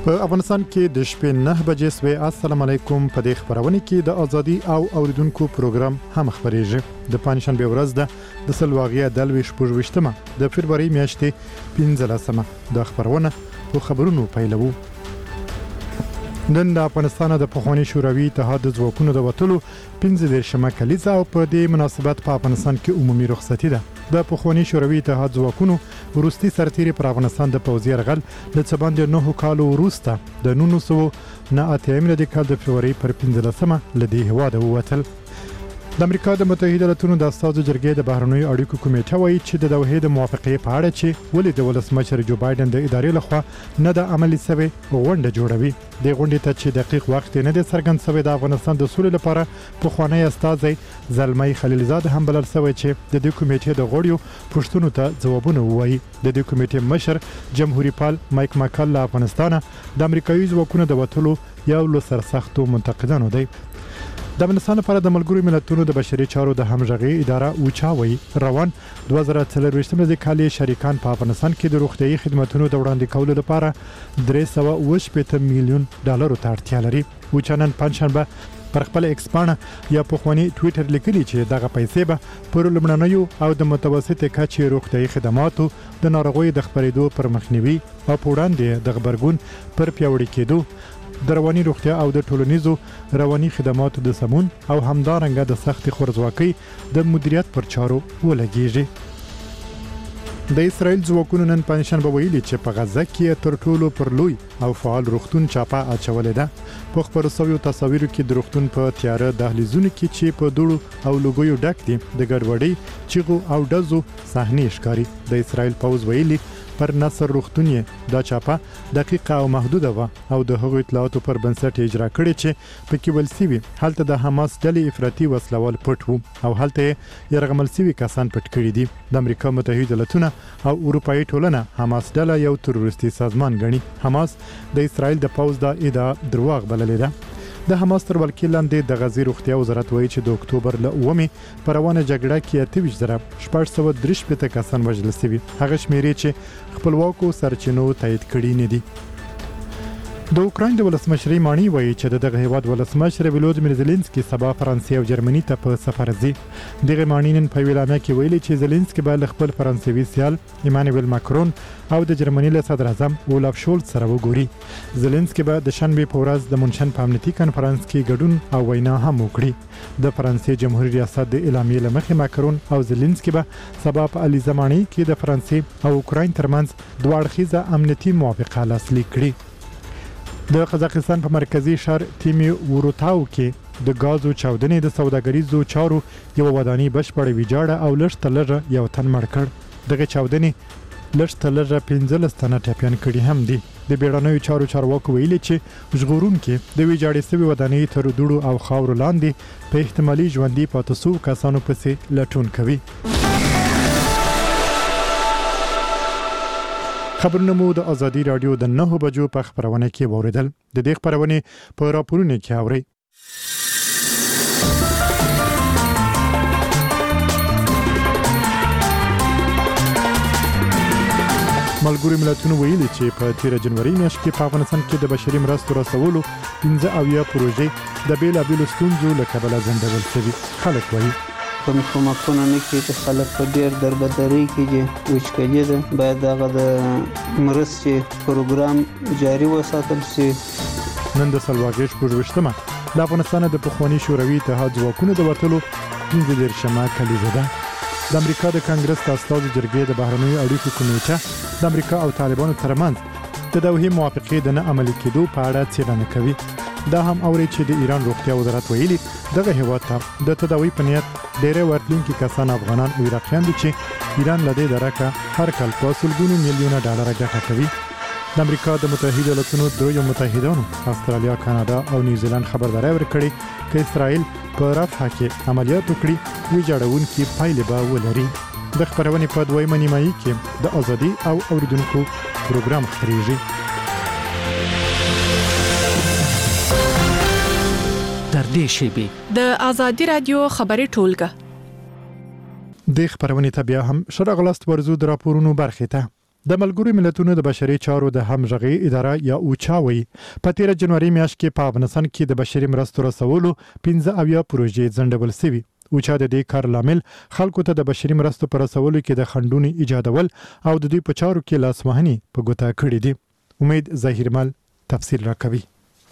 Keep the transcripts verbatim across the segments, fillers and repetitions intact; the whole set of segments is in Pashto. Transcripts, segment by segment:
په افغانستان کې د شپې نه بجې سوي. السلام علیکم. په دې خبرونه کې د ازادي او اوریدونکو پروګرام هم خبرېږي. د پنځشنبه ورځ ده د سلواغیا د لوي شپږويشتمه د فبراير میاشتې پنځلسمه د خبرونه او خبرونو پیلوو. نن د افغانستان د پخوانی شوروي اتحاد د ځواکونو د وټلو پنځه دیرشمه کلیزه او په دې مناسبت په افغانستان کې عمومي رخصتي ده. د پخوانی شوروي اتحاد ځواکونو وروستي سرتیري پر افغانستان د پوځي یرغل د څه باندې نه کالو وروسته د نولس سوه نه اتیا د کال د فبراير پر پنځلسمه لدی هواده ووتل. د امریکا د متحده ایالاتونو د استازو جرګې د بهرنیو اړیکو کمیټه وایي چې د دوحې د موافقې په اړه چې ولې د ولسمشر جو بایدن د ادارې لخوا نه د عملي سوي غونډه جوړوي. د غونډې ته چې دقیق وخت نه د څرګند سوي د افغانستان د سولې لپاره په خوانی استازي زلمي خلیلزاد هم بلل سوي چې د دې کمیټې د غړیو پښتنو ته ځوابونه وایي. د دې کمیټې مشر جمهوریت پال مایک ماکل له افغانستانه د امریکایي ځواکونو د وټلو یو له سرسختو منتقدانو دی. د افغانستان لپاره د ملګرو ملتونو د بشري چارو د همغږي اداره اوچاوي روان دوه زره څلرويشتم کال شریکان په افغانستان کې د روغتيایي خدماتو د وړاندې کولو لپاره درې سوه اوه شپږ میلیون ډالر ته اړتیا لري. اوچانن پنځشنبه پر خپل ایکس پاڼه یا په خواني ټوئیټر لیکلي چې دغه پیسې به پر لمړنیو او د متوسط کچې روغتيایي خدماتو د ناروغیو د خپرېدو پر مخنیوي او په وړاندې د خبرګون پر پیوړی کېدو د رواني روغتیا او د ټولنیزو رواني خدماتو د سمون او همدارنګه د سخت خورځواکۍ د مدیریت پر چارو ولګیږي. د اسرائیل ځواکونو نن پنځشنبه ویلي چې په غزه کې تر ټولو پر لوی او فعال روغتون چاپه اچولې ده. په خبرو سویو تصاویرو کې د روغتون په تیاره دهلیزونو کې چې په دوړو او لوګیو ډک دي د ګډوډۍ چیغو او ډزو صحنې ښکاري. د اسرائیل پوځ ویلي پر نصر روغتون دا چاپه دقیقه او محدوده و او د هغو اطلاعاتو پر بنسټ اجرا کړي چې پکې ولسوي هلته د حماس ډلې افراطي وسلوال پټ وو او هلته يرغمل سوي کسان پټ کړي دي. د امریکا متحده ایالاتونه او اروپאי ټولنه حماس ډله یو تروریستي سازمان ګڼي. حماس د اسرائیل د پوځ د ادعا دروغ بللې ده. د حماس تر ولکې لاندې د غزې روغتیا وزارت وایي چې د اکتوبر له اومې پر روانه جګړه کې اته ویشت زره شپږ سوه درې شپېته کسان وژل شوي. هغه شمیرې چې خپلواکو سرچینو تایید کړي نه دي. د اوکراین د ولسمشر مانی وایي چې دغه هیواد ولسمشر ولودیمیر زيلنسکي سبا فرانسې او جرمني ته په سفر ځي. دغه مانی نن په ویلانه کې ویلي چې زيلنسکي به خپل فرانسوي سیال ایمانوئل ماکرون او د جرمني له صدر اعظم اولاف شولز سره وګوري. زيلنسکي به د شنبه په ورځ د مونشن په امنیتي کانفرنس کې ګډون او وینا هم وکړي. د فرانسې جمهوریت ریاست د اعلامیې لمخې ماکرون او زيلنسکي به سبا په الیزامانی کې د فرانسې او اوکراین ترمنځ دوه اړخیزه امنیتي موافقه لاسلیک کړي. د قزاقستان په مرکزی شهر تیمی وروتاو کې د غازو چاودنې د سوداګریزو چارو یو ودانی بشپړ ویجاړه او لږ تلره یو تن مړ کړ. دغه چاودنې لږ تلره پنځلس تنه ټپيان کړي هم دي. د بیړنیو چارو چارواکو ویلي چې ژغورونکو د ویجاړې سوي ودانی تر دوړو او خاور لاندې په احتمالي ژوندۍ پاتې سو کسانو پسې لټون کوي. خبرونه مو د ازادي رادیو د نه بجو په خبرونه کې وریدل. د دې خبرونه په راپورونه کې اوري. ملګرو ملتونو ویلي چې په تیر جنوري میاشت کې په افغانستان کې د بشري مرستو رسولو پنځه اویا پروژې د بیلابیلو ستونزو له کبله ځنډول شوي. خلک وایي کوم کومکونه نه کې چې خلک په ډېر دربدري کې وچکلي ده باید هغه د مرستې پروګرام جاري وساتل شي. نن د سلواغیا شپږويشتمه د افغانستان د پخوانی شوروي اتحاد ځواکونو د وټلو پنځه دیرشمه کلیزه ده. د امریکا د کانګرس د استازو جرګې د بهرنیو اړیکو کمیټه د امریکا او طالبانو ترمنځ د دوحې موافقې د نه عملي کېدو په اړه څېړنه کوي. دا هم اوري چې د ایران روغتیا وزارت ویلي دغه هیواد ته د تداوی په نیت ډېر ورتلونکي کسان افغانان او عراقیان دي چې ایران لدې درکه هر کال په سلګونو میلیونه ډالر ګټه کوي. د امریکا د متحده ایالاتونو درې متحدانو استرالیا، کاناډا او نیوزیلند خبرداري ورکړي چې اسرائیل په رفح کې عملیات وکړي ویجاړونکي پایلې به ولري. د خبرونې په دویمه نیمایي کې د ازادي او اوریدونکو پروګرام خبريږي. در دې شیبې د ازادي رادیو خبري ټولګه د خبرونې ته بیا هم شرغلست ورزو د راپورونو برخه ته. د ملګرو ملتونو د بشري چارو د همغږي اداره یا اوچاوي په تیر جنوري میاشت کې په افغانستان کې د بشري مرستو رسولو پنځه اویا پروژې ځنډول شوي. اوچا د دې کار لامل خلکو ته د بشري مرستو پر رسولو کې د خنډونو ایجادول او د دوی په چارو کې لاسوهني په ګوته کړې دي. امید ظاهرمل تفصیل راکوي.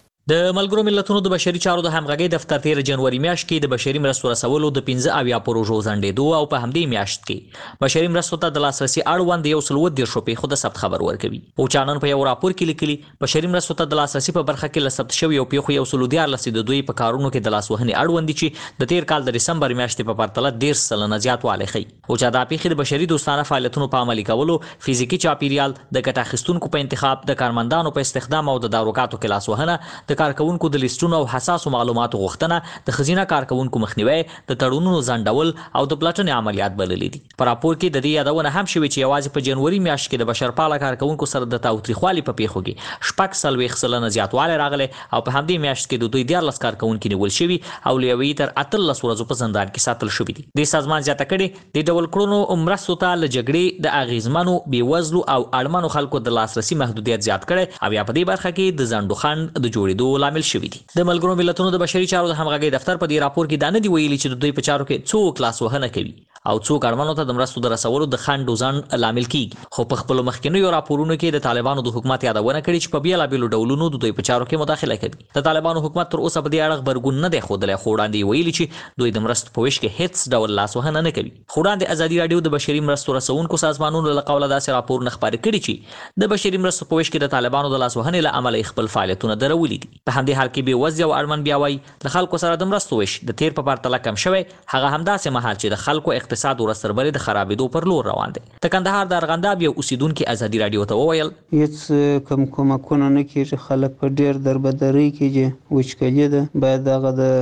د ملګرو ملتونو د بشري چارو د همغږي دفتر تیر جنوري میاشت کې د بشري مرستو رسولو د پنځه اویا پروژو ځنډېدو او په همدې میاشت کې بشري مرستو ته د لاسرسي اړوند یو سل اووه دېرش روپۍ خو د ثبت خبر ورکوي. اوچانن په یو راپور کې لیکلي بشري مرستو ته د لاسرسي په برخه کې لثبت شوی یو پیښو یو سل دیارلس د دوی په کارونو کې د لاسوهنې اړوند دي چې د تیر کال د دسمبر میاشتې په پرتله ډېر سلنه زیاتوالی ښیي. اوچا دا پیښې د بشري دوستانه فعالیتونو په عملي کولو، فزیکي چاپیریال، د ګټه اخیستونکو په انتخاب، د کارمندانو په استخدام او د داروګاتو کې لاسوهنه، د کارکونکو د لیستونو او حساسو معلوماتو غوښتنه، د خزینه کارکونکو مخنیوي، د تړونونو ځنډول او د پلټنې عملیات بللي دي. په راپور کې د دې یادونه هم شوې چې یوازې په جنوري میاشت کې د بشرپاله کارکونکو سره د تاوتریخوالي په پیښو کې شپږ څلوېښت سلنه زیاتوالی راغلی او په همدې میاشت کې د دوی دیارلس کارکونکي نیول شوي او له یوې تر اتلس ورځو په زندان کې ساتل شوي دي. دې سازمان زیاته کړې د ډول کړنو مرستو ته له جګړې د اغیزمنو بېوزلو او اړمنو خلکو د لاسرسي محدودیت زیات کړی او یا په دې برخه کې د ځنډو خنډ د جوړېدو لامل شوي دي. د ملګرو ملتونو د بشري چارو د همغږي دفتر په دې راپور کې دا نه دی ویلي چې د دوی په چارو کې څوک لاسوهنه کوي او څوک اړمنو ته د مرستو د رسولو د خنډ او ځنډ لامل کیږي. خو په خپلو مخکینیو راپورونو کې د طالبانو د حکومت یادونه کړې چې په بیلابېلو ډولونو د دوی په چارو کې مداخله کوي. د طالبانو حکومت تر اوسه په دې اړه غبرګون نه دی ښودلی، خو وړاندې ویلي چې دوی د مرستو په ویش کې هیڅ ډول لاسوهنه نه کوي. خو وړاندې ازادي راډیو د بشري مرستو رسونکو سازمانونو له قوله داسې راپورونه خپاره کړي چې د بشري مرستو په ویش کې د طالبانو د لاسوهنې له امله خپل فعالیتونه درولي دي. په همدې حال کې بېوزلي او اړمن بیا وایي د خلکو سره د مرستو ویش د تیر په پرتله کم شوی، هغه همداسې مهال چې د خلکو اقتصاد ورستربرې د خرابېدو پر لور روان دی. د کندهار د ارغنداب یو اوسیدونکي ازادي راډیو ته وویل هیڅ کم کومکونه نه کېږي، خلک په ډېر دربدرۍ کې دي، وچکالي ده. باید دغه د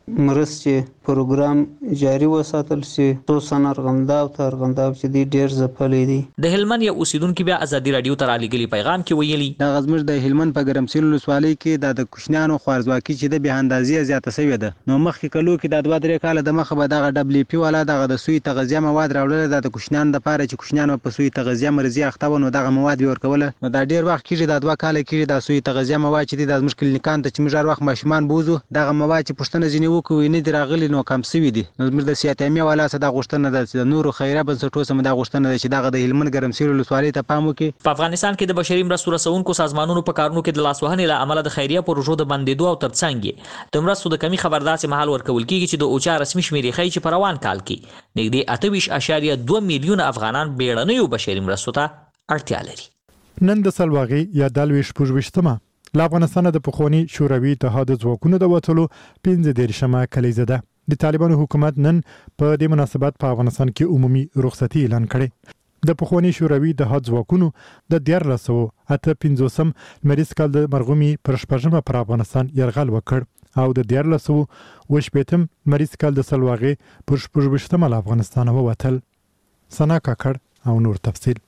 مرستې پروګرام جاري وساتل شي، خصوصا ارغنداب ته ارغنداب چې دی ډېر ځپلی دی. د هلمند یو اوسیدونکي بیا ازادي راډیو ته رالیږلي پیغام کې ویلي دغه زموږ د هلمند په ګرمسیر ولسوالۍ کې دا د کوچنیانو خوارځواکي چې د بې اندازې زیاته سوې ده. نو مخکې کلو کې دا دوه درې کاله د مخه به دغه ډبلیو پي والا دغه د سوی تغذیه مواد راوړل د کوچنیانو لپاره چې کوچنیان په سوی تغذیه مرزي اخته و، نو دغه مواد به ورکوله. نو دا ډېر وخت کېږي، دا دوه کاله کېږي دا سوی تغذیه مواد چې دي د زموږ کلینیکانو ته چې موږ هر وخت ماشومان بوزو دغه مواد چې پوښتنه ځینې وکړو نه دي راغلي، نو کم سوي دي. نو زموږ د سیاتیمې والا څخه دا غوښتنه ده چې د نورو خیریه بنسټونو څخه دا غوښتنه ده چې دغه د هلمند ګرمسیر ولسوالۍ ته پام وکړي. په افغانستان کې د بشري مرستو رسونکو سازمانونو په کارونو کې د لاسوهنې له امله د خیریه پروژو د بندېدو او ترڅنګ د مرستو د کمی خبر داسې مهال ورکول کېږي چې د اوچا رسمي شمېرې ښیي چې په روان کال کې نږدې اته ویشت اعشاریه دوه میلیونه افغانان بیړنیو بشري مرستو ته اړتیا لري. نن د سلواغي یا دالوي شپږویشتمه له افغانستان د پخواني شوروي اتحاد ځواکونو د وتلو پنځه دېرشمه کلیزه ده. د طالبانو حکومت نن په دې مناسبت په افغانستان کې عمومي رخصتي اعلان کړې. د پخواني شوروي اتحاد ځواکونو د دیارلس سوه اته پنځوسم لمریز کال د مرغومي پر شپږمه پر افغانستان یرغل وکړ او د دیارلس سوه اوه شپېتم لمریز کال د سلواغي پر شپږویشتمه له افغانستانه ووتل. سنا کاکړ او نور تفصیل.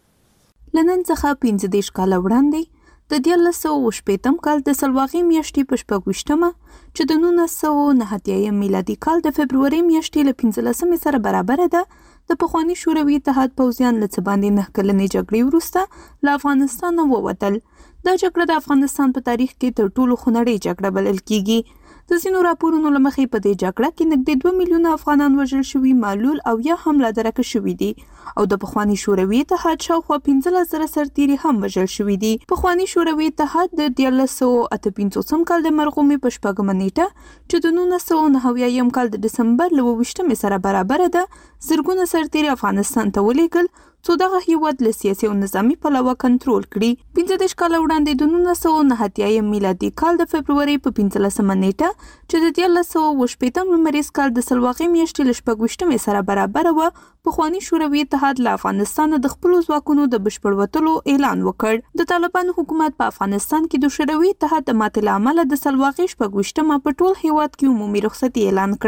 لنن څخه پنځه دېرش کاله وړاندې د دیارلس سوه اوه شپېتم کال د سلواغي میاشتې په شپږویشتمه چې د نولس سوه نهه اتیایم میلادي کال د فبرورۍ میاشتې له پنځلسمې سره برابره ده، د پخواني شوروي اتحاد پوځیان له څه باندې نه کلنې جګړې وروسته له افغانستانه ووتل. دا جګړه د افغانستان په تاریخ کې تر ټولو خونړۍ جګړه بلل کیږي. د ځینو راپورونو له مخې په دې جګړه کې نږدې دوه میلیونه افغانان وژل شوي، معلول او یا هم لا درکه شوي دي او د پخواني شوروي اتحاد شاوخوا پنځلس زره سرتیري هم وژل شوي دي. پخواني شوروي اتحاد د دیارلس سوه اته پنځوسم کال د مرغومي په شپږمه نیټه چې د نولس سوه نهه اویایم کال د ډسمبر له اوه ویشتمې سره برابره ده زرګونه سرتیري افغانستان ته ولېږل څو دغه هیواد له سیاسي او نظامي پلوه کنټرول کړي. پنځه دېرش کاله وړاندې د نولس سوه نهه اتیایم میلادي کال د فبرورۍ په پنځلسمه نیټه چې د دیارلس سوه اوه شپېتم لمریز کال د سلواغي میاشتې له شپږویشتمې سره برابره وه، پخواني شوروي اتحاد له افغانستانه د خپلو ځواکونو د بشپړ وتلو اعلان وکړ. د طالبانو حکومت په افغانستان کې د شوروي اتحاد د ماتې له امله د سلواغي شپږویشتمه په ټول هیواد کې عمومي رخصتي اعلان کړه.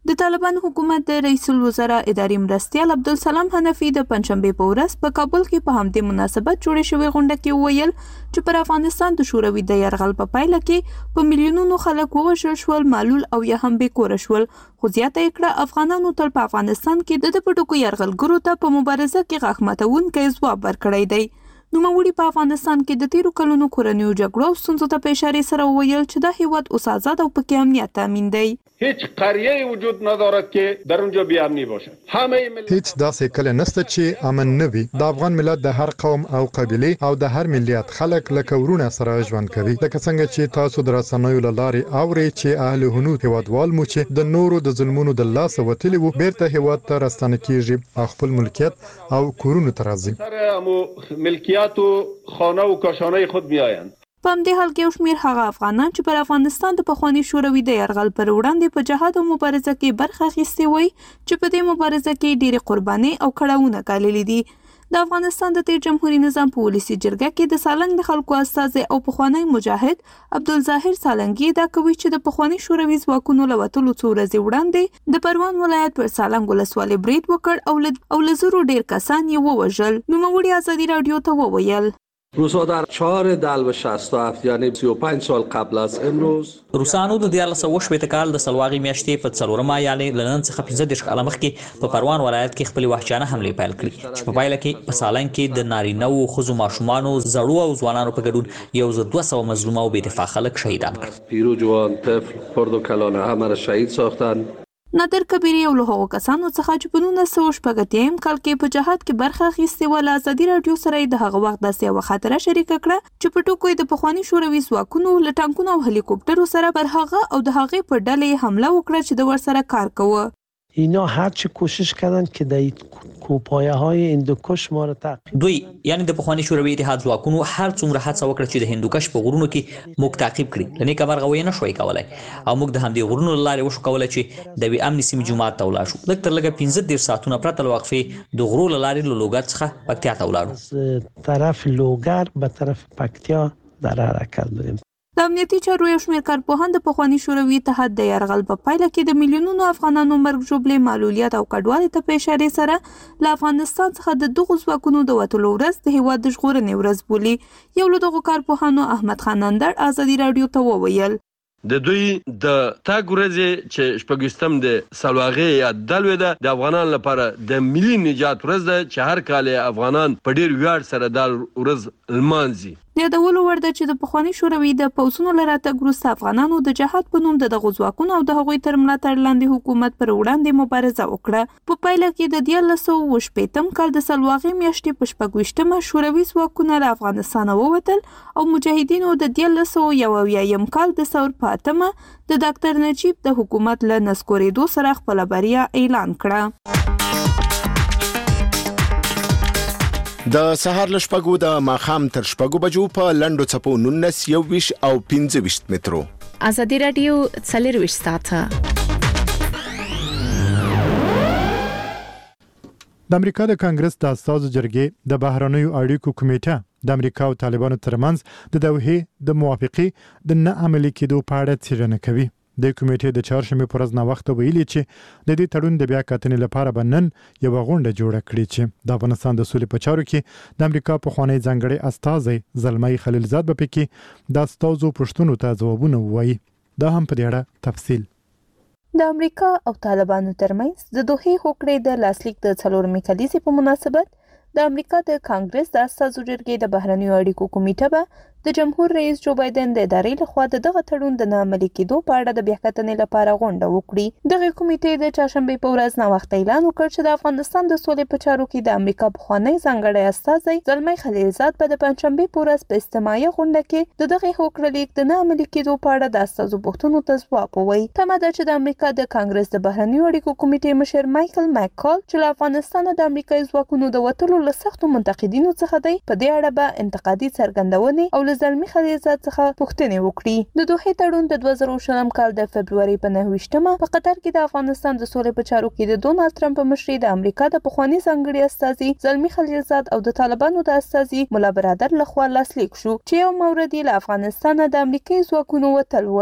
د طالبان حکومت د رئیس الوزرا اداري مرستیال عبدالسلام حنفي د پنځشنبه په ورځ په کابل کې په همدې مناسبت جوړې شوې غونډه کې وویل چې پر افغانستان د شوروي د یرغل په پایله کې په میلیونونو خلک ووژل شول، معلول او یا هم بې کوره شول. خو زیاته یې کړه افغانانو تل په افغانستان کې د پټکو یرغلګرو ته په مبارزه کې غاښ ماتونکی ځواب ورکړی دی. نوموړي په افغانستان کې د تیرو کلونو کورنیو جګړو او ستونزو ته په اشارې سره وویل چې دا هیواد اوس آزاد او پکې امنیت تامین دی. هیچ قریه وجود ندارد که در اونجا بی امنی باشد. همه ملت هیڅ داسې کله نشته چې امن نه وي. د افغان ملت د هر قوم او قبیله او د هر ملیت خلک لکه ورونه سره ژوند کوي. لکه څنګه چې تاسو د رسنیو له لارې اورئ چې اهل هنود هیوادوال مو چې د نورو د ظلمونو د لاسه وتلي وو بیرته هیواد ته راستنه کیږي او خپل ملکیت او کورونو ته راځي. سر امو ملکیت و خانه و کاشانه خود میآیند. په همدې حال کې یو شمېر هغه افغانان چې پر افغانستان د پخواني شوروي د یرغل پر وړاندې په جهاد او مبارزه کې برخه اخیستې وای چې په دې مبارزه کې ډېرې قربانۍ او کړاوونه ګاللي دي. د افغانستان د تیر جمهوریت نظام په ولسی جرګه کې د سالنګ د خلکو استازي او پخوانی مجاهد عبدالظاهر سالنګي دا کوي چې د پخوانی شوروي ځواکونو له وټولو څو ورځې وړاندې د پروان ولایت پر سالنګ ولسوالۍ برید وکړ او له زرو ډیر کسان یې ووژل. نوموړي ازادي رادیو ته وویل روسا در چهار دل و شصت و هفت یعنی سی و پنج سال قبل از امروز روسانو د دیارلس سوه شپېته کال د سلواغې میاشتې په څلورمه یعنی له نن څخه پنځه دېرش کاله مخکې په پروان ولایت کې خپلې وحشیانه حملې پیل کړې چې په پایله کې په سالنګ کې د نارینه‌وو، ښځو، ماشومانو، زړو او ځوانانو په ګډون یو زر دوه سوه مظلوم او بې دفاع خلک شهیدان کړل. پیرو، جوان، طفل، خرد و کلان همه را شهید ساختند. نادر کبیری یو له هغو کسانو څخه چې په نولس سوه شپږ اتیا کال کې په جهاد کې برخه اخیستې وه، له ازادي راډیو سره د هغه وخت داسې یوه خاطره شریکه کړه چې په ټکو د پخواني شوروي ځواکونو له ټانکونو او هلیکوپټرو سره پر هغه او د هغې پر ډلې حمله وکړه چې د ورسره کار کوه. اینا هر چی کوشش کردن که در کوپایه های هندوکش ما را تعقیب دوی یعنی د پخواني شوروي اتحاد ځواکونو هر څومره هڅه وکړه چې د هندوکش په غرونو کې موږ تعقیب کړي، له نیکه مرغه یې نه شوی کولی او موږ د همدې غرونو له لارې وشو کولی چې د یوې امنې سیمې جومات ته ولاړ شو. لږ تر لږه پنځه دېرش ساعتونه پرته له وقفې د غرو له لارې له لوګر څخه پکتیا ته ولاړو. طرف لوګر به طرف پکتیا در حرکت بودیم. د امنیتي چارو یو شمېر کارپوهان د پخواني شوروي اتحاد د یرغل په پایله کې د میلیونونو افغانانو مرګ ژوبلې، معلولیت او کډوالۍ ته په اشارې سره له افغانستان څخه د دغو ځواکونو د وتلو ورځ د هیواد د ژغورنې ورځ بولي. یو له دغو کارپوهانو احمد خان اندړ ازادي راډیو ته وویل د دوی د تاګ ورځې چې شپږویشتم د سلواغې یا دلوې ده د افغانانو لپاره د ملي نجات ورځ ده چې هر کال افغانان په ډیر ویاړ سره دا ورځ لمانځي. د یادولو وړ ده چې د پخواني شوروي د پوځونو له راتګ وروسته افغانانو د جهاد په نوم د دغو ځواکونو او د هغوی تر ملاتړ لاندې حکومت پر وړاندې مبارزه وکړه. په پایله کې د دیارلس سوه اووه شپېتم کال د سلواغې میاشتې په شپږویشتمه شوروي ځواکونه له افغانستانه ووتل او مجاهدینو د دیارلس سوه یو اویایم کال د ثور په اتمه د ډاکټر نجیب د حکومت له نسکورېدو سره خپله بریا اعلان کړه. د سهار له شپږو د ماښام تر شپږو بجو په لنډو څپو نولس، یوویش او پنځه ویشت مترو. ازادي راډیو څلرویشت ساعته. د امریکا د کانګرس د استازو جرګې د بهرنیو اړیکو کمیټه د امریکا او طالبانو ترمنځ د دوحې د موافقې د نه عملي کېدو په اړه څېړنه کوي. د کمیټې د چهارشنبې پر ورځ ناوخته ویلي چې د دې تړون د بیا کتنې لپاره به نن یوه غونډه جوړه کړي چې د افغانستان د سولې په چارو کې د امریکا پخوانی ځانګړی استازی زلمي خلیلزاد به پکې د استازو پوښتنو ته ځوابونه ووایي. دا هم په دې اړه تفصیل. د امریکا او طالبانو ترمنځ د دوحې هوکړې د لاسلیک د څلورمې کلیزې په مناسبت د امریکا د کانګرس د استازو جرګې د بهرنیو اړیکو کمیټه به د جمهور رئیس جو بایدن د ادارې لخوا د دغه تړون د نه عملي کېدو په اړه د بیا کتنې لپاره غونډه وکړي. دغه کمیټې د چهارشنبې په ورځ ناوخته اعلان وکړ چې د افغانستان د سولې په چارو کې د امریکا پخوانی ځانګړی استازی زلمي خلیلزاد به د پنځشنبې په ورځ په اجتماعي غونډه کې د دغه هوکړې لیک د نه عملي کېدو په اړه د استازو پوښتنو ته ځواب ووایي. تمه ده چې د امریکا د کانګرس د بهرنیو اړیکو کمیټې مشر مایکل مککال چې له افغانستان د امریکایي ځواکونو د وتلو له سختو منتقدینو څخه دی، په دې اړه به انتقادي څرګندونې او له زلمي خلیلزاد څخه پوښتنې وکړي. د دوحې تړون د دوه زره شلم کال د فبروري په نهه ویشتمه په قطر کې د افغانستان د سولې په چارو کې د ډونالډ ټرمپ په مشرۍ د امریکا د پخوانی ځانګړي استازي زلمي خلیلزاد او د طالبانو د استازي مولا برادر لخوا لاسلیک شو چې یو مورد له افغانستان د امریکایي ځواکونو وتل و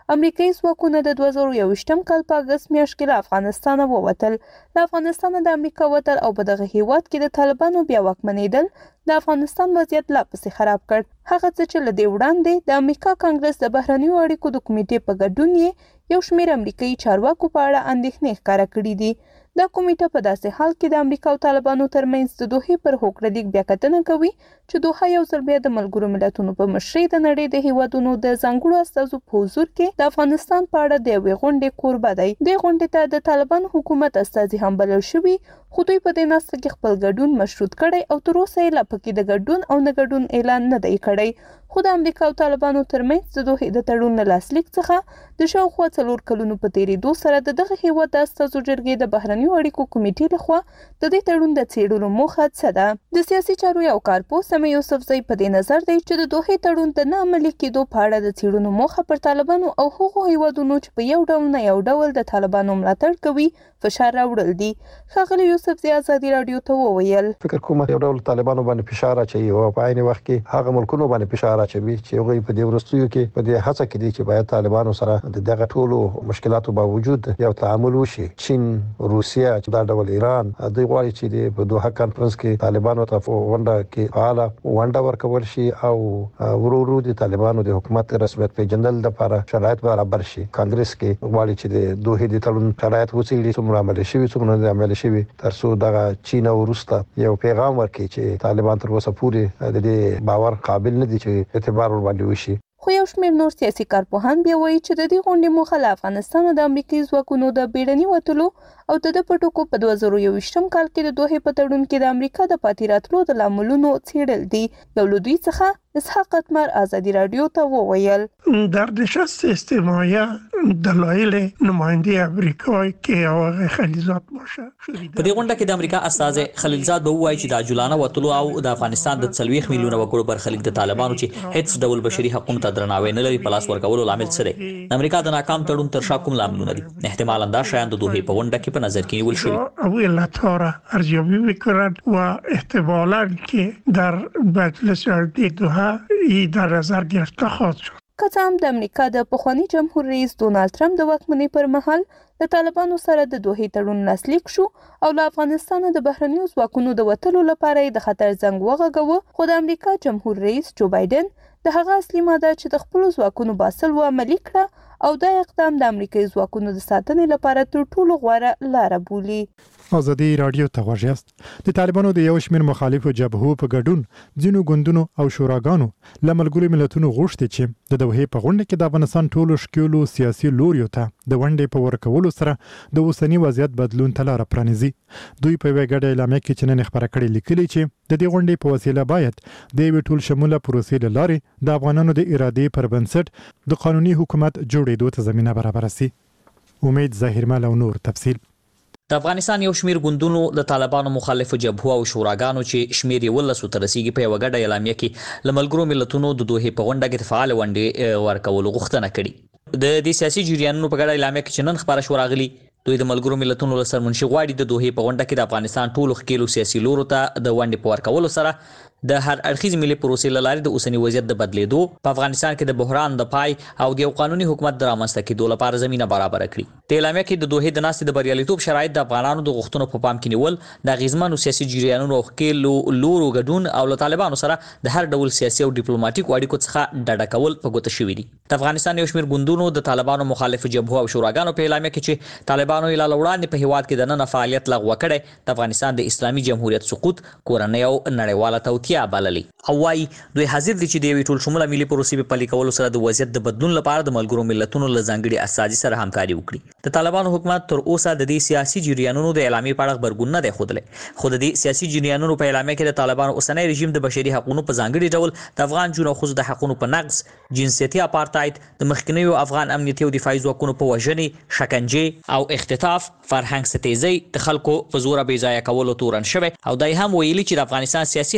امریکایي ځواکونه د دوه زره یوویشتم کال په اګست میاشت کې له افغانستانه ووتل. له افغانستانه د امریکا وتل او په دغه هیواد کې د طالبانو بیا واکمنېدل د افغانستان وضعیت لا پسې خراب کړ. هغه څه چې له دې وړاندې د امریکا کانګرس د بهرنیو اړیکو د کمیټې په ګډون یې یو شمېر امریکایي چارواکو په اړه اندېښنې ښکاره کړي دي. دا کمیټه په داسې حال کې د امریکا او طالبانو ترمنځ د دوحې پر هوکړه لیک بیاکتنه کوي چې دوحه یو ځل بیا د ملګرو ملتونو په مشرۍ د نړۍ د هیوادونو د ځانګړو استازو په حضور کې د افغانستان په اړه د یوې غونډې کوربه دی. دې غونډې ته د طالبان حکومت استازي هم بلل شوي، خو دوی په دې ناسته کې خپل ګډون مشروط کړی او تر اوسه یې لا پکې د ګډون او نه ګډون اعلان نه دی کړی. خو د امریکا او طالبانو ترمنځ د دوحې د تړون له لاسلیک څخه د شاوخوا څلور کلونو په تېرېدو سره د دغه هیواد د استازو جرګې د بهرنیو اړیکو کمیټې لخوا د دې تړون د څېړلو موخه څه ده؟ د سیاسي چارو یو کارپوه سمه یوسفزۍ په دې نظر دی چې د دوحې تړون د نه عملي کېدو په اړه د څېړنو موخه پر طالبانو او هغو هیوادونو چې په یو ډول نه یو ډول د طالبانو ملاتړ کوي فشار راوړل دي. ښاغلي یوسفزۍ ازادي راډیو ته وویل فکر کوم یو ډول طالبانو باندې فشار اچوي او په عین وخت کې هغه ملکونو باندې فشار اچوي چې هغوی په دې وروستیو کې په دې هڅه کې دي چې باید طالبانو سره د دغه ټولو مشکلاتو باوجود یو تعامل وشي. چین، روسیه، دا ډول ایران دوی غواړي چې د دوحه کانفرنس کې طالبانو ته ونډه کې فعاله ونډه ورکول شي او ورو ورو د طالبانو د حکومت رسمیت پیژندل لپاره شرایط برابر شي. کانګرس کې غواړي چې د دوحې د تړون شرایط وڅېړي، څومره عملي شوي څومره نه عملي شوي، تر څو دغه چین او روسته یو پیغام ورکړي چې طالبان تر اوسه پورې د دې باور قابل نه دي چې اعتبار ور باندې وشي. خو یو شمېر نور سیاسي کارپوهان بیا وایي چې د دې غونډې موخه له افغانستانه د امریکایي ځواکونو د بیړني وتلو او د ده په ټکو په دوه زره یوویشتم کال کې د دوحې په تړون کې د امریکا د پاتې راتلو د لاملونو څېړل دي. یو له دوی څخه اسحاق اتمر ازادي راډیو ته وویل در نشست استماعیه دلایل نماینده امریکا که آقای خلیلزاد باشه. په دې غونډه کې د امریکا استازی خلیلزاد به وایي چې د عاجلانه وتلو او د افغانستان د څلوېښت میلیونه وګړو برخلیک د طالبانو چې هیڅ ډول بشري حقوقو ته درناوی نه لري په لاس ورکولو لامل څه دی؟ د امریکا د ناکام تړون تر شا کوم لاملونه دي؟ احتمالاً دا شیان د دوحې په غونډه کې په نظر کې نیول شوي. او علتها را ارزیابی میکنند و احتمالاً که در مجلس امنیت دوحه ای در نظر گرفته خواهد شد. که څه هم د امریکا د پخواني جمهور رئیس ډونالډ ټرمپ د واکمنۍ پر مهال د طالبانو سره د دوحې تړون لاسلیک شو او له افغانستانه د بهرنیو ځواکونو د وتلو لپاره یې د خطر زنګ وغږاوه، خو د امریکا جمهور رئیس جو بایدن د هغه اصلي ماده چې د خپلو ځواکونو باسل و عملي کړه او دا اقدام د امریکایي ځواکونو د ساتنې لپاره تر ټولو غوره لاره بولي. ازادي راډیو ته غوږ یاست. د طالبانو د یو شمېر مخالفو جبهو په ګډون ځینو ګوندونو او شوراګانو له ملګرو ملتونو غوښتي چې د دوحې په غونډه کې د افغانستان ټولو ښکېلو سیاسي لوریو ته د ونډې په ورکولو سره د اوسني وضعیت بدلون ته لاره پرانیزي. دوی په یوه ګډه اعلامیه کې چې نن خپره کړې لیکلي چې د دې غونډې په وسیله باید د یوې ټول شموله پروسې له لارې د افغانانو د ارادې پر بنسټ د قانوني حکومت جوړېدو ته زمینه برابره سي. امید ظاهرمل او نور تفصیل. د افغانستان یو شمیر ګوندونو د طالبانو مخالفو جبهو او شوراګانو چې شمیر یې ولسو ته رسیږي په یوه ګډه اعلامیه کې له ملګرو ملتونو د دوحې په غونډه کې فعال ونډې ورکولو غوښتنه کړې. د دې سیاسي جریانونو په ګډه اعلامیه کې چې نن خپاره شو راغلي، دوی د ملګرو ملتونو له سرمنشي غواړي د دوحې په غونډه کې د افغانستان ټولو ښکېلو سیاسي لورو ته د ونډې په ورکولو سره د هر اړخیز ملي پروسې له لارې د اوسني وضعیت د بدلیدو، په افغانستان کې د بحران د پای او د یو قانوني حکومت د رامنځته کېدو لپاره زمینه برابره کړي. د اعلامیه کې د دوحې د ناستې د بریالیتوب شرایط د افغانانو د غوښتنو په پام کې نیول، د اغیزمنو سیاسي جریانونو او ښکېلو لورو ګډون او له طالبانو سره د هر ډول سیاسي او ډیپلوماټیکو اړیکو څخه ډډه کول په ګوته شوي دي. د افغانستان یو شمېر ګوندونو د طالبانو مخالفو جبهو او شوراګانو په اعلامیه کې چې طالبانو یې لا وړاندې په هیواد کې د ننه فعالیت لغوه کړی، د افغانستان د اسلامي جمهوریت سقوط کورنۍ او نړیواله توطیه بللي او وايي دوی حاضر دي چې د یوې ټول شموله ملي پروسې په پلي کولو سره د وضعیت د بدلون لپاره د ملګرو ملتونو له ځانګړي استازي سره همکاري وکړي. د طالبانو حکومت تر اوسه د دې سیاسي جریانونو د اعلامیې په اړه غبرګون نه دی ښودلی، خو د دې سیاسي جریانونو په اعلامیه کې د طالبانو اوسنی رژیم د بشري حقوقو په ځانګړي ډول د افغان جنو ښځو د حقوقو په نقض، جنسیتي اپارتاید، د مخکنیو افغان امنیتي او دفاعي ځواکونو په وژنې، شکنجې او اختطاف، فرهنګ ستیزۍ، د خلکو په زوره بې ځایه کولو تورن شوی او دا هم ویلي چې د افغانستان سیاسي حاکمیت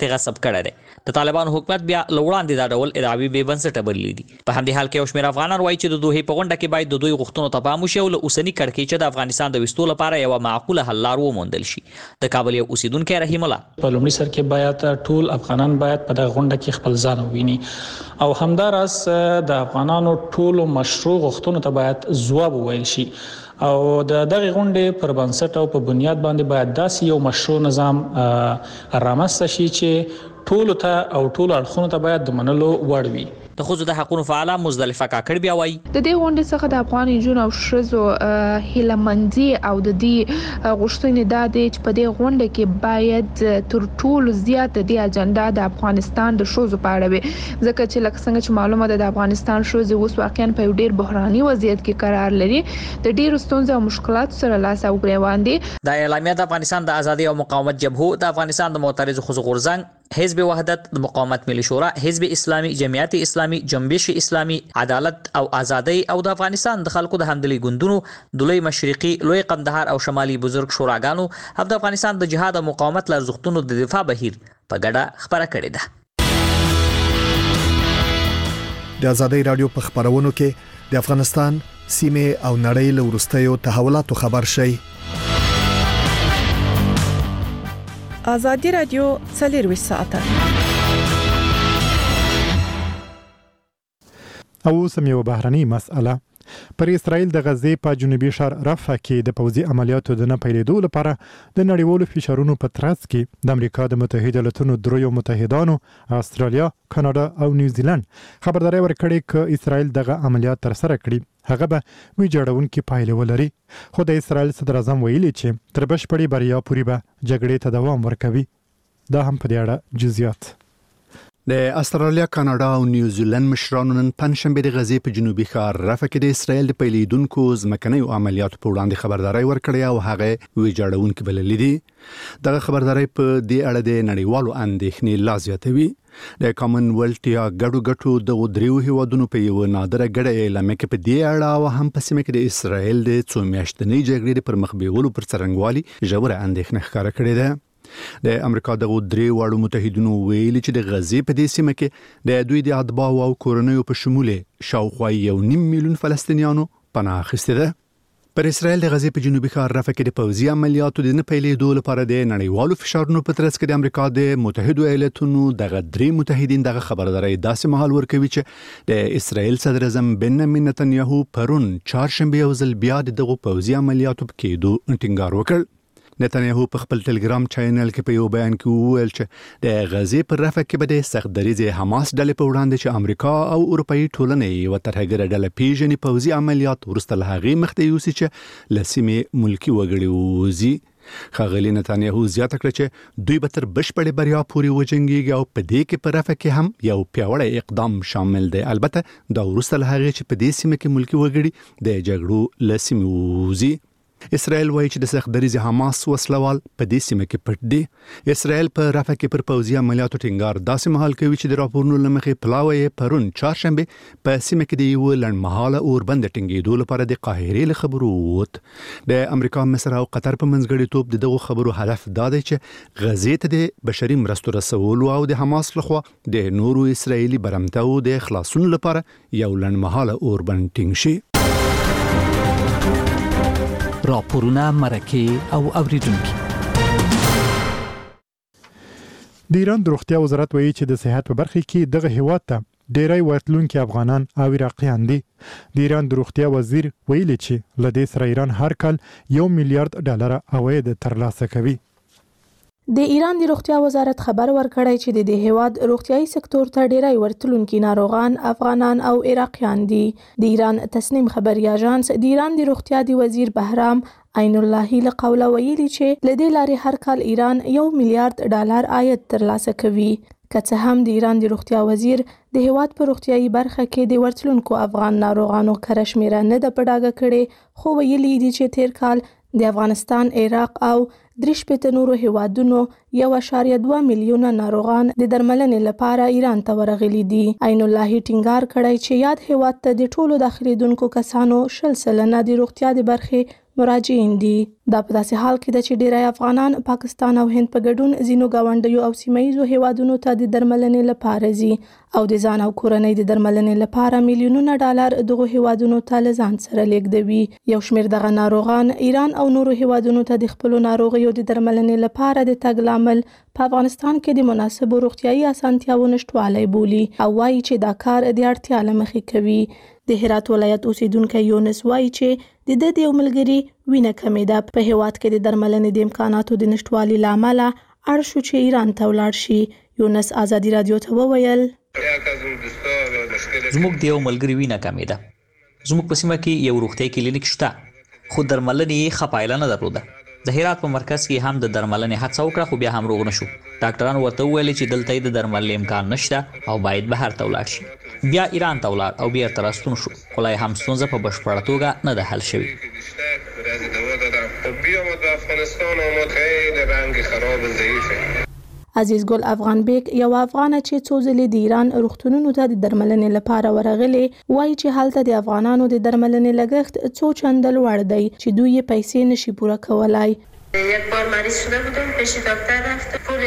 ته غصب کړی دی د طالبانو حکومت بیا لوړاندې دا ډول ادعاوې بې بنسټه بللي دي په همدې حال کې یو شمېر افغانان وایي چې د دوحې په غونډه کې باید د دوی غوښتنو ته پام وشي او له اوسني کړکېچه د افغانستان د ویستو لپاره یوه معقوله حل لار وموندل شي د کابل یو اوسیدونکی رحیم الله په لومړي سر کې باید ټول افغانان باید په دغه غونډه کې خپل ځان وویني او همداراز د افغانانو ټولو مشروع غوښتنو ته باید ځواب وویل شي او د دغه غونډې پر بنسټ او په بنیاد باندې باید داسې یو مشروع نظام رامنځته شي چې ټولو ته او ټولو اړخونو ته باید د منلو وړ وي. د ښځو د حقونو فعاله مزدلفه کاکړ بیا وایي د دې غونډې څخه د افغان نجونو او ښځو هیلهمندي او د دې غوښتنې دا دی چې په دې غونډه کې باید تر ټولو زیات د دې اجنډا د افغانستان د ښځو په اړه وي ځکه چې لکه څنګه چې معلومه ده د افغانستان ښځې اوس واقعا په یو ډېر بحراني وضعیت کې قرار لري د ډېرو ستونزو او مشکلاتو سره لاس او ګریوان دي. دا اعلامیه د افغانستان د ازادي او مقاومت جبهو د افغانستان د معترضو ښځو غورځنګ حزب وحدت د مقاومت ملي شورا حزب اسلامي جمعیت اسلامي جنبش اسلامي عدالت او ازادي او د افغانستان د خلکو د همدلي ګوندونو د لوی مشرقي لوی قندهار او شمالي بزرګ شوراګانو هم د افغانستان د جهاد او مقاومت له ارزښتونو د دفاع بهیر په ګډه خبره کړې ده. د ازادي رادیو په خبرونو کې د افغانستان سیمه او نړۍ له وروستیو تحولاتو خبر شي. ازادي رادیو څلور ساعته او سم یو بهرني مسأله پر اسرائیل د غزې په جنوبي ښار رفح کې د پوځي عملیاتو د نه پیلېدو لپاره د نړیوالو فشارونو په ترڅ کې د امریکا د متحده ایالاتونو دریو متحدانو استرالیا، کاناډا او نیوزیلند خبرداري ورکړې چې اسرائیل دغه عملیات تر سره کړي هغه به ویجاړونکي پایلې ولري. خو د اسرائیل صدر اعظم ویلي چې تر بشپړې بریا پورې به جګړې ته دوام ورکوي. دا هم په دې اړه جزئیات. د استرالیا، کاناډا او نیوزیلند مشرانو نن پنځشنبه د غزې په جنوبي ښار رفح کې د اسرائیل د پیلېدونکو ځمکنیو عملیاتو په وړاندې خبرداري ورکړې او هغه ویجاړونکي بللې دي. دغه خبرداري په دې اړه د نړیوالو اندېښنې لا زیاتوي. د کامن ویلث یا ګډو ګټو د دریو هیوادونو په یو نادره ګډه اعلامیه کې په دې اړه او هم په سیمه کې د اسرائیل د څو میاشتنۍ جګړې پر مخ بیولو پر څرنګوالي ژوره اندېښنه ښکاره کړې ده. د امریکا د درې واړو متحدینو ویلي چې د غزې په دې سیمه کې د دوی د اتباعو او کورنیو په شمول شاوخوا یو نیم میلیون فلسطینیانو پناه اخیستې ده. پر اسرائیل د غزې په جنوبي ښار رفح کې د پوځي عملیاتو د نه پیلېدو لپاره د نړیوالو فشارونو په ترڅ کې د امریکا د متحده ایالاتونو دغه درې متحدین دغه خبرداري داسې مهال ورکوي چې د اسرائیل صدر اعظم بنیامین نتنیاهو پرون چهارشنبه یو ځل بیا دغه پوځي عملیاتو په کېدو ټینګار وکړ. نتنیاهو په خپل ټلګرام چینل کې په یو بیان کې وویل چې د غزې پر رفح کې به د سخت دریځ حماس ډلې په وړاندې چې امریکا او اروپאי ټولنې یو ترهګره ډله پیژني پوځي عملیات ورسته له هغې مخته یوسي چې له سیمې ملکي وګړي ووځي. ښاغلي نتنیاهو زیاته کړه چې دوی به تر بشپړې بریا پورې وجنګېږي او په دې کې په رفح کې هم یو پیاوړی اقدام شامل دی. البته دا ورسته له هغې چې په دې سیمه کې ملکي وګړي د جګړو له سیمې ووځي. اسرائیل وایي چې د سخت دریځ حماس وسلوال په دې سیمه کې پټ دي. اسرائیل په رفح کې پر پوځي عملیاتو ټینګار داسې مهال کوي چې د راپورونو له مخې پلاوی پرون چهارشنبه په سیمه کې د یو لنډمهاله اوربند ټینګېدو لپاره د قاهرې له خبرو ووت. د امریکا، مصر او قطر په منځګړیتوب د دغو خبرو هدف دا دی چې غزې ته د بشري مرستو رسولو او د حماس لخوا د نورو اسرائیلي برمتاو د خلاصون لپاره یو لنډمهاله اوربند ټینګ شي. راپورونه، مرکه او اوریدونکو. د ایران د روغتیا وزارت وایي چې د صحت په برخه کې دغه هیواد ته ډیری ورتلونکي افغانان او عراقیان دي. د ایران د روغتیا وزیر ویلي چې له دې سره ایران هر کال یو میلیارډ ډالر عواید ترلاسه کوي. د ایران د روغتیا وزارت خبر ورکړی چې د دې هیواد روغتیايي سکتور ته ډیری ورتلونکي ناروغان افغانان او عراقیان دي. د ایران تسنیم خبري اژانس د ایران د روغتیا د وزیر بهرام عین الله له قوله ویلي چې له دې لارې هر کال ایران یو میلیارډ ډالر عاید ترلاسه کوي. که څه هم د ایران د روغتیا وزیر د هیواد په روغتیايي برخه کې د ورتلونکو افغان ناروغانو کره شمیره نه ده په ډاګه کړې، خو ویلي دي چې تیر کال د افغانستان، عراق او درې شپېته نورو هیوادونو یو اعشاریه دوه میلیونه ناروغان د درملنې لپاره ایران ته ورغلي دي. عین الله ټینګار کړی چې یاد هیواد ته د ټولو داخليدونکو کسانو شل سلنه د روغتیا د برخې مراجعین دي. دا په داسې حال کې ده چې ډیری افغانان پاکستان او هند په ګډون ځینو ګاونډیو او سیمه ییزو هیوادونو ته د درملنې لپاره ځي او د ځان او کورنۍ د درملنې لپاره میلیونونه ډالر دغه هیوادونو ته له ځان سره لیږدوي. یو شمېر دغه ناروغان ایران او نورو هیوادونو ته د خپلو ناروغیو د درملنې لپاره د تګ لامل په افغانستان کې د مناسبو روغتیايي اسانتیاوو نشټوالی بولي او وایي چې دا کار د اړتیا له مخې کوي. د هرات ولایت اوسیدونکی یونس وایي چې د د یو ملګري وینه کمیده په هیواد کې د درملنې د امکاناتو د نشټوالي له امله اړ شو چې ایران ته ولاړ شي. یونس ازادي رادیو ته وویل زموږ د یو ملګري وینه کمیده. زموږ په سیمه کې یو روغتیايي کلینیک شته خو درملنې یې ښه پایله نه درلوده. د هرات په مرکز کې هم د درملنې هڅه وکړه خو بیا هم روغ نشو. ډاکټران ورته وویل چې دلته د درملنې امکان نشته او باید بهر ته ولاړ شي. بیا ایران ته ولاړ او بیرته راستون شو خو لا هم ستونزه په بشپړه توګه نه ده حل شوې. عزیز ګل افغان بیگ یو افغان چې څو ځلې د ایران روغتونونو ته د درملنې لپاره ورغلي وایي چې هلته د افغانانو د درملنې لګښت څو چنده لوړ دی چې دوی یې پیسې نشي پوره کولای. یک بار مریض شده بودم پیش دکتر رفتم پول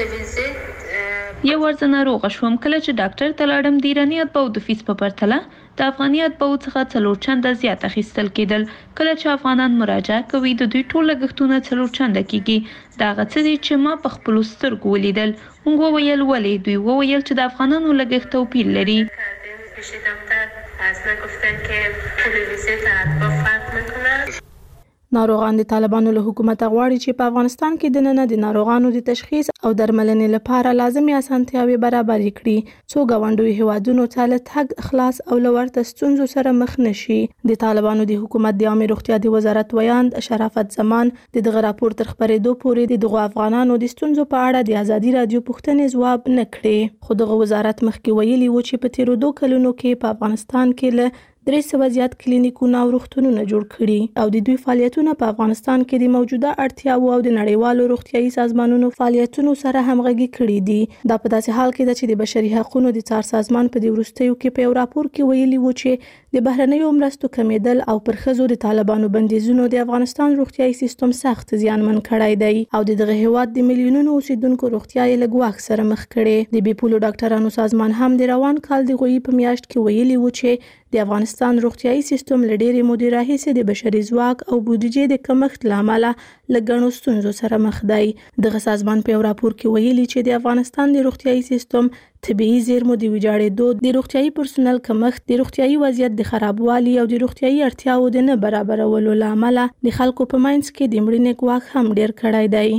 ویزیت یو ورځ ناروغه شوم. کله چې ډاکټر ته لاړم د ایرانیت به د فیس په پرتله د افغانیت به څخه څلور چنده زیات اخیستل کېدل. کله چې افغانان مراجعه کوي د دوی ټول لګښتونه څلور چنده کېږي. دا هغه څه دي چې ما په خپلو سترګو ولیدل. موږ وویل ولې؟ دوی وویل چې د افغانانو لګښت توپیر لري. پیش دکتر از من گفتن که پول ویزیت اتباع فرق میکنه. ناروغان د طالبانو له حکومت غواړي چې په افغانستان کې د نن د ناروغانو د تشخیص او درملنې لپاره لازمي اسانتیاوې برابر کړي څو ګاونډیو هیوادونو ته له تګ خلاص او لورته ستونزو سره مخ نشي. د طالبانو د حکومت د عامه روغتیا د وزارت ویاند شرافت زمان د دغه راپور تر خبرېدو پورې د دغه افغانانو د ستونزو په اړه د ازادي رادیو پوښتنې ځواب نه کړي. خو دغه وزارت مخکې ویلي و چې په تیرو دوه کلونو کې په افغانستان کې له درې سوه زیات کلینیکونه او روغتونونه جوړ کړي او د دوی فعالیتونه په افغانستان کې د موجوده اړتیاوو او د نړیوالو روغتیايي سازمانونو فعالیتونو سره همغږي کړي دي. دا په داسې حال کې ده چې د بشري حقوقو د څار سازمان په دې وروستیو کې په یو راپور کې ویلي و چې د بهرنیو مرستو کمیدل او پر ښځو د طالبانو بندیزونو د افغانستان روغتیايي سیستم سخت زیانمن کړی دی او د دغه هیواد د میلیونونو اوسیدونکو روغتیا یې له ګواښ سره مخ کړي. د بیپولو ډاکټرانو سازمان هم د روان کال د غویي په میاشت کې ویلي و چې د افغانستان روغتیايي سیستم له ډېرې مودې راهیسې د بشري ځواک او بودیجې د کمښت له امله له ګڼو ستونزو سره مخ دی. دغه سازمان په یو راپور کې ویلي چې د افغانستان د روغتیايي سیستم طبيعي زیرمو د ویجاړېدو، د روغتیايي پرسونل کمښت، د روغتیايي وضعیت د خرابوالي او د روغتیايي اړتیاوو د نه برابرولو له امله د خلکو په منځ کې د مړینې ګواښ هم ډېر کړی دی.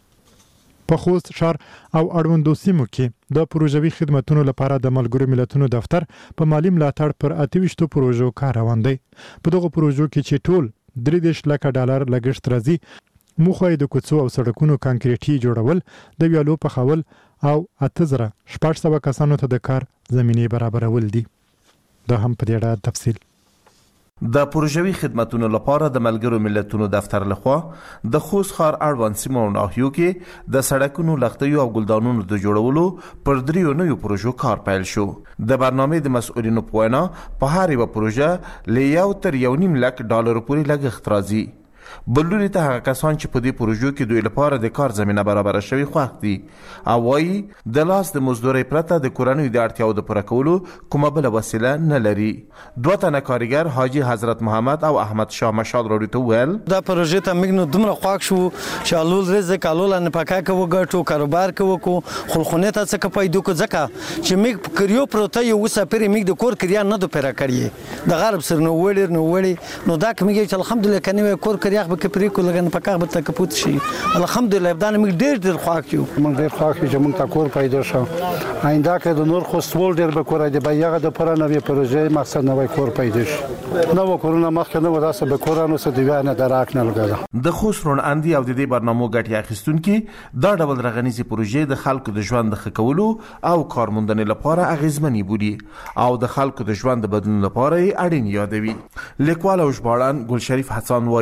په خوست شهر او اړوندو سیمو کې د پروژوي خدماتو لپاره د ملګرو ملتونو دفتر په مالی ملاتړ پر اته ویشت پروژو کار روان دی. په دغه پروژو کې چې ټول درې دېرش لکه ډالر لګښت راځي، موخه یې د کوڅو او سړکونو کانکریټي جوړول، د ویالو پخول او اته زره شپږ سوه کسانو ته د کار زمینې برابرول دي. دا هم په دې اړه تفصیل. د پروژوي خدماتو لپاره د ملګرو ملتونو دفتر لخوا د خوست ښار اړوند سیمو او ناحیو کې د سړکونو، لښتیو او ګلدانونو د جوړولو پر دریو نویو پروژو کار پیل شو. د برنامې د مسؤلینو په وینا په هر یوه پروژه له یو تر یو نیم لک ډالر پورې لګښت راځي. بلوري ته هغه کسان چې په دې پروژو کې دوی لپاره د کار زمینه برابر شوی خوښ دي او وايي د لاس د مزدورۍ پرته د کورنۍ د اړتیاو د پوره کولو کومه بل وسیله نه لري. دوه تنه کارګر حاجی حضرت محمد او احمد شاه مشال راډیو ته ویل دا پروژه ته موږ نو دومره خوښ شو چې الول رزق الول نه پکا کوو ګټو کاروبار کوو خلخونه ته څه پیدا کو ځکه چې موږ کریو پروته یو سفر موږ د کور کریا نه دو پیرا کړی د غرب سر نو وړ نو وړ نو دا کومږي چې الحمدلله کني کور کریا به کپری کو لګن پکا به تک پوت شي. الحمدلله دا موږ ډېر ډېر خوښ یو. موږ ډېر خوښ یو چې موږ ته کور پیدا شو. آینده کې د نور خوستول ډېر به کور دی به یغه د پره نوې پروژې مقصد نوې کور پیدا شي. نو کورونه مخکې نو داسه به کورانو څه دی نه دراک نه لګا. د خوست رون اندي او د دې برنامو ګټي اخیستونکي دا ډول رغنیزي پروژې د خلکو د ژوند د خکولو او کارموندنې لپاره اغیزمنې بولي او د خلکو د ژوند د بدلون لپاره اړین یادوي. لیکوال او ژباړن ګل شریف حسن وایي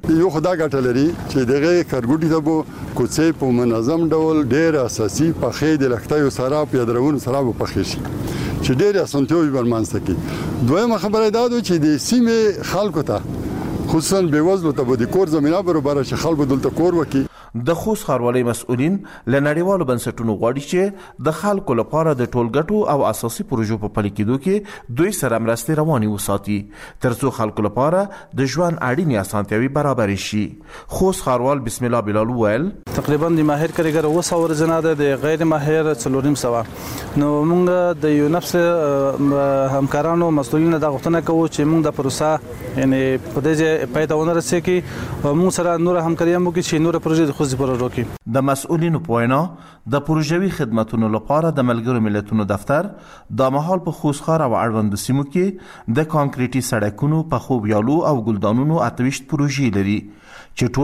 یو خدا ګټه لري چې دغه کرګوټي ته بو کوڅې په منظم ډول ډېر اساسي پخې د لختایو سره په درونو سره په پخې شي چې ډېر اسانتیاوي برمانسته کی. دویمه خبره دا ده چې د سیمې خلکو ته خصوصا بیوزلو ته د کور زمينه برابر شي خلکو دلته کور وکي. د خوست ښاروالۍ مسؤلین له نړیوالو بنسټونو غواړي چې د خلکو لپاره د ټولګټو او اساسي پروژو په پلي کېدو کې دوی سره مرستې روانې وساتي ترڅو خلکو لپاره د ژوند اړینې اسانتیاوي برابر شي. خوست ښاروال بسم الله بلال وویل تقریبا د ماهر کارګر اوس اور زنه د غیر ماهر څلورم سوا نو موږ د یو نفس همکارانو مسؤلین د غوښتنه کوو چې موږ د پروسه یعنی په دې پایته ونرسي کې موږ سره نور همکاري مو کې چې نور پروژې د مسؤلینو په وینا د پروژوي خدماتو لپاره د ملګرو ملتونو دفتر د مهال په خوست ښار او اړوند سیمو کې د کانکریټي سړکونو په خوب یالو او ګلدانونو اتويشت پروژې لري چې